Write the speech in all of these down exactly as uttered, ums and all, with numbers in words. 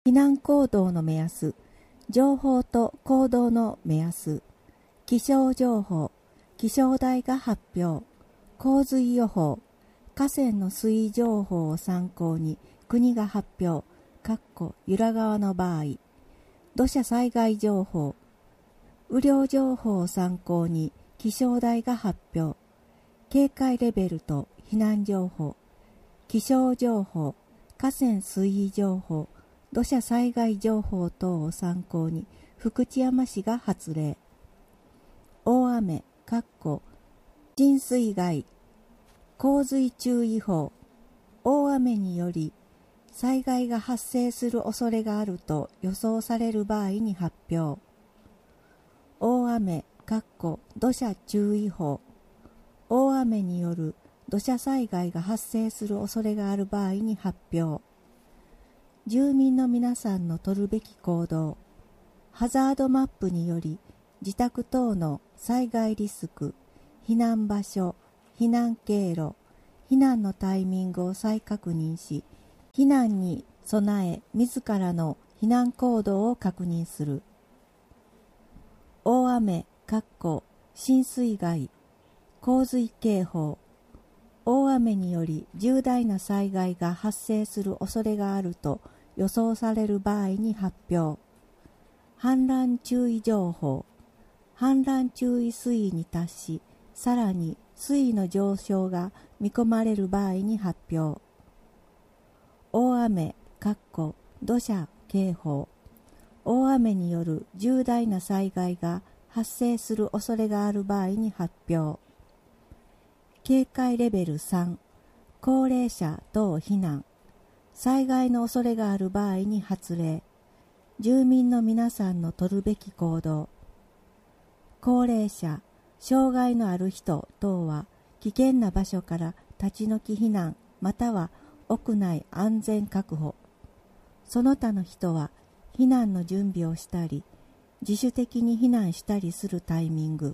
避難行動の目安、情報と行動の目安、気象情報、気象台が発表、洪水予報、河川の水位情報を参考に国が発表、かっこ由良川の場合、土砂災害情報、雨量情報を参考に気象台が発表、警戒レベルと避難情報、気象情報、河川水位情報、土砂災害情報等を参考に福知山市が発令。大雨、かっこ浸水害、洪水注意報、大雨により災害が発生する恐れがあると予想される場合に発表。大雨、かっこ土砂注意報、大雨による土砂災害が発生する恐れがある場合に発表。住民の皆さんの取るべき行動、ハザードマップにより自宅等の災害リスク、避難場所、避難経路、避難のタイミングを再確認し、避難に備え自らの避難行動を確認する。大雨、かっこ浸水害、洪水警報、大雨により重大な災害が発生する恐れがあると予想される場合に発表。氾濫注意情報、氾濫注意水位に達し、さらに水位の上昇が見込まれる場合に発表。大雨、かっこ土砂警報、大雨による重大な災害が発生する恐れがある場合に発表。警戒レベルさん、高齢者等避難、災害の恐れがある場合に発令。住民の皆さんの取るべき行動。高齢者、障害のある人等は危険な場所から立ち退き避難または屋内安全確保。その他の人は避難の準備をしたり、自主的に避難したりするタイミング。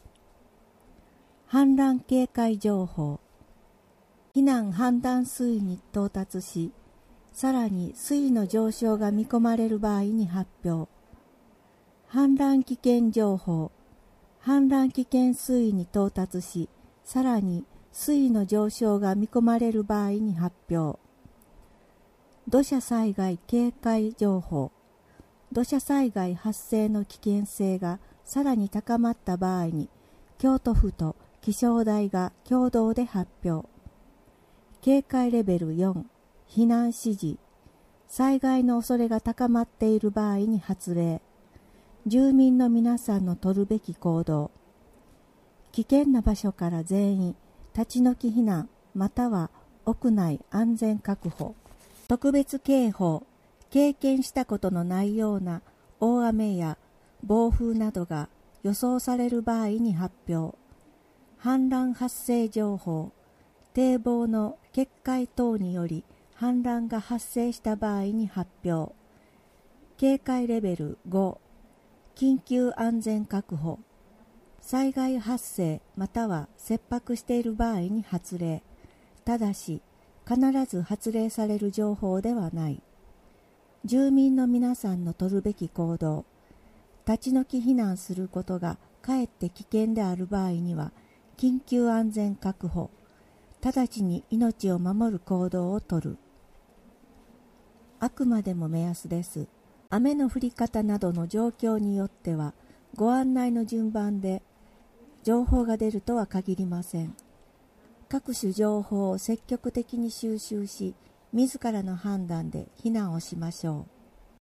氾濫警戒情報、避難判断水位に到達し、さらに水位の上昇が見込まれる場合に発表。氾濫危険情報、氾濫危険水位に到達し、さらに水位の上昇が見込まれる場合に発表。土砂災害警戒情報、土砂災害発生の危険性がさらに高まった場合に、京都府と気象台が共同で発表。警戒レベルよん、避難指示、災害の恐れが高まっている場合に発令。住民の皆さんの取るべき行動。危険な場所から全員立ち退き避難または屋内安全確保。特別警報、経験したことのないような大雨や暴風などが予想される場合に発表。氾濫発生情報、堤防の決壊等により氾濫が発生した場合に発表。警戒レベルご、緊急安全確保、災害発生または切迫している場合に発令。ただし、必ず発令される情報ではない。住民の皆さんの取るべき行動。立ち退き避難することがかえって危険である場合には、緊急安全確保、直ちに命を守る行動をとる。あくまでも目安です。雨の降り方などの状況によっては、ご案内の順番で情報が出るとは限りません。各種情報を積極的に収集し、自らの判断で避難をしましょう。